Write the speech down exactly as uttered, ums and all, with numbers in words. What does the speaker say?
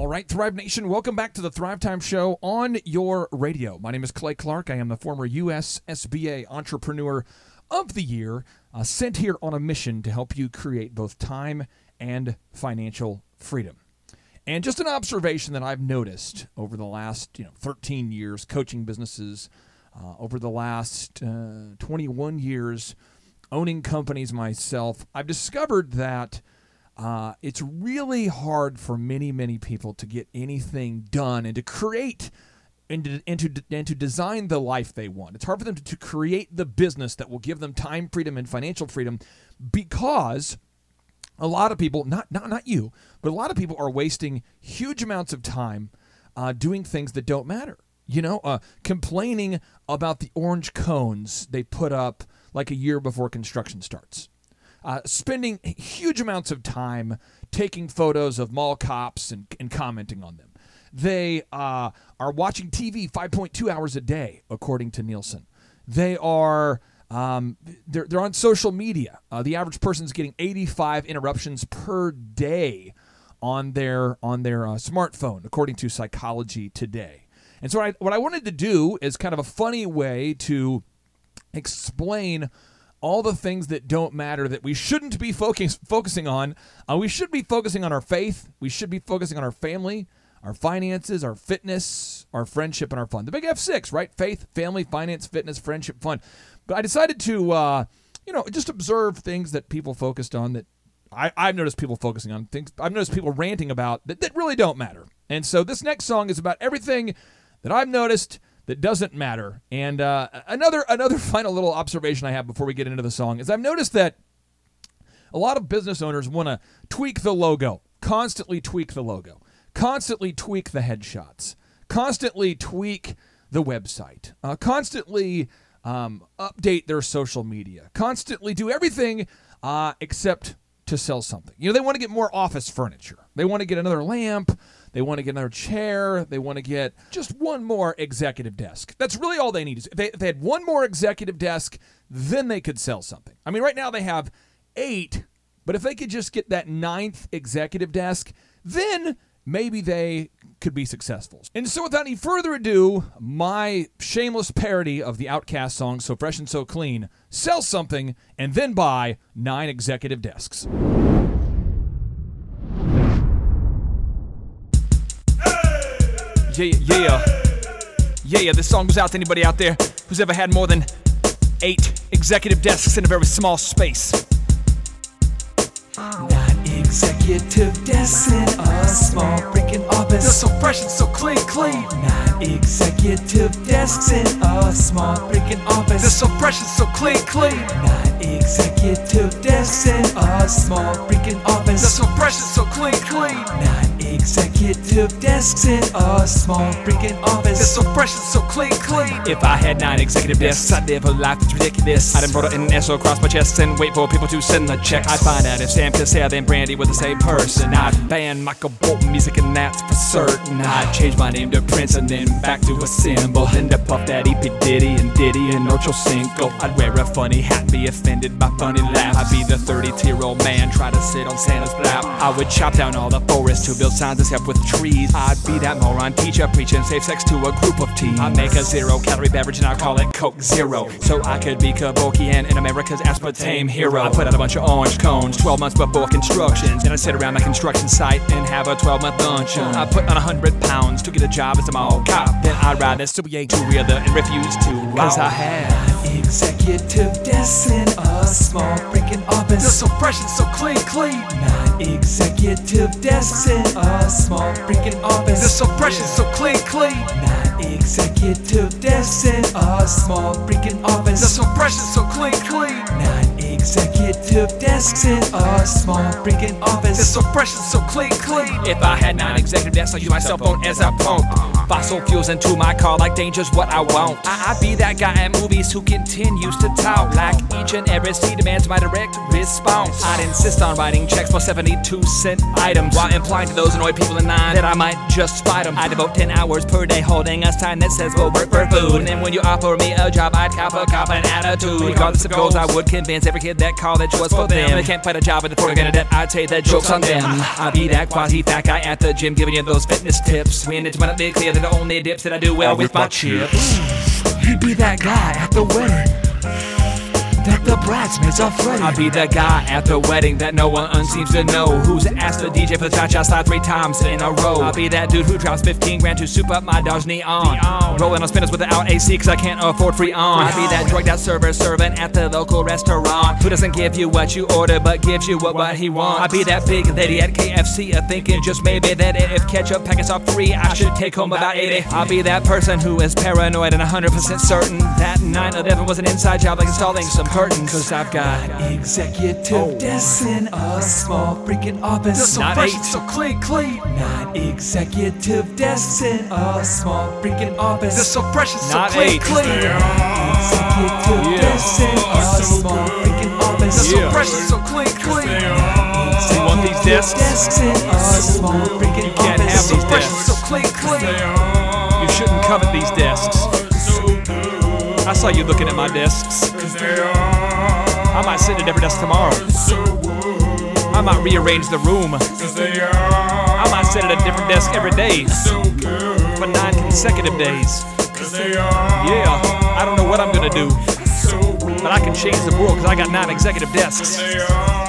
right, Thrive Nation, welcome back to the Thrive Time Show on your radio. My name is Clay Clark. I am the former U S S B A Entrepreneur of the Year, uh, sent here on a mission to help you create both time and financial freedom. And just an observation that I've noticed over the last you know, thirteen years coaching businesses, uh, over the last uh, twenty-one years owning companies myself, I've discovered that Uh, it's really hard for many, many people to get anything done and to create and to, and, to, and to design the life they want. It's hard for them to, to create the business that will give them time freedom and financial freedom because a lot of people, not, not, not you, but a lot of people are wasting huge amounts of time uh, doing things that don't matter. You know, uh, complaining about the orange cones they put up like a year before construction starts. Uh, spending huge amounts of time taking photos of mall cops and, and commenting on them. They uh, are watching T V five point two hours a day, according to Nielsen. They are um, they're, they're on social media. Uh, the average person is getting eighty-five interruptions per day on their on their uh, smartphone, according to Psychology Today. And so what I, what I wanted to do is kind of a funny way to explain all the things that don't matter that we shouldn't be focus, focusing on. Uh, we should be focusing on our faith. We should be focusing on our family, our finances, our fitness, our friendship, and our fun. The big F six, right? Faith, family, finance, fitness, friendship, fun. But I decided to, uh, you know, just observe things that people focused on that I, I've noticed people focusing on, things I've noticed people ranting about that, that really don't matter. And so this next song is about everything that I've noticed that doesn't matter. And uh, another another final little observation I have before we get into the song is I've noticed that a lot of business owners want to tweak the logo, constantly tweak the logo, constantly tweak the headshots, constantly tweak the website, uh, constantly um, update their social media, constantly do everything uh, except to sell something. You know, they want to get more office furniture. They want to get another lamp. They want to get another chair. They want to get just one more executive desk. That's really all they need. If they, if they had one more executive desk, then they could sell something. I mean, right now they have eight, but if they could just get that ninth executive desk, then maybe they could be successful. And so without any further ado, my shameless parody of the Outkast song, So Fresh and So Clean, sell something and then buy nine executive desks. Yeah, yeah, yeah, yeah, this song goes out to anybody out there who's ever had more than eight executive desks in a very small space. Nine executive desks in a small freaking office. They're so fresh and so clean, clean. Nine executive desks in a small freaking office. They're so fresh and so clean, clean. Nine executive desks in a small freaking office. They're so fresh and so clean, clean. Nine executive desks in a small freaking office. They're so fresh and so clean, clean. If I had nine executive desks, I'd live a life that's ridiculous. I'd embroider an S O across my chest and wait for people to send the checks. I'd find out if Sam Cassell and Brandy were the same person. I'd ban Michael Bolton music and that's for certain. I'd change my name to Prince and then back to a symbol. And to Puff Daddy, P. Diddy, and Diddy and Ocho Cinco. I'd wear a funny hat, be offended by funny laugh. I'd be the thirty-year-old man, try to sit on Santa's lap. I would chop down all the forests to build signs and help with trees. I'd be that moron teacher preaching safe sex to a group of teens. I'd make a zero-calorie beverage and I'd call it Coke Zero, so I could be Kevorkian in America's aspartame hero. I'd put out a bunch of orange cones, twelve months before construction. Then I'd sit around my construction site and have a twelve-month luncheon. I'd put on one hundred pounds to get a job as a mall cop. Then I'd ride this W A two-wheeler and refuse to, cause I had executive desks in a small freaking office. They're so fresh and so clean, clean. Nine executive desks in a small freaking office. They're so fresh and so clean, clean. Nine executive desks in a small freaking office. They're so fresh and so clean, clean. Nine executive desks in a small freaking office. They're so fresh and so clean, clean. If I had nine executive desks, I'd use my cell phone as a pump. Fossil fuels into my car like danger's what I want. I- I'd be that guy in movies who continues to talk like each and every scene demands my direct response. I'd insist on writing checks for seventy-two cent items while implying to those annoyed people in line that I might just fight them. I devote ten hours per day holding a sign that says we'll work for food. And then when you offer me a job, I'd cop a cop an attitude. Regardless of goals, I would convince every kid that college was for them. They can't find a job in the Florida that I'd say that joke's on them. I be that quasi-fat guy at the gym giving you those fitness tips. When it's when I be clear that the only dips that I do well with my chips. He be that guy at the wedding that the bridesmaids are fretting. I be the guy at the wedding that no one seems to know, who's asked the D J for the cha-cha slide three times in a row. I be that dude who drops fifteen grand to soup up my dog's neon, neon. Rolling on spinners without A C cause I can't afford free on. I be that drugged out server serving at the local restaurant, who doesn't give you what you order but gives you what, what he wants. I be that big lady at K F C a thinking just maybe that if ketchup packets are free I should take home about eighty. I be that person who is paranoid and one hundred percent certain that nine eleven was an inside job like installing some curtains. Cause I've got executive oh. desks in a small freaking office. That's so not fresh, eight. So clean, clean. Not executive desks in a small freaking office. That's so fresh and so clean, eight. clean. Executive yeah. desks in a small freaking office. That's yeah. so fresh and so clean, clean. You want these desks? Desks in a small freaking you can't office. have these so fresh desks. So clean, clean. You shouldn't covet these desks. I saw you looking at my desks. I might sit at a different desk tomorrow. I might rearrange the room. I might sit at a different desk every day for nine consecutive days. Yeah, I don't know what I'm gonna do, but I can change the world because I got nine executive desks.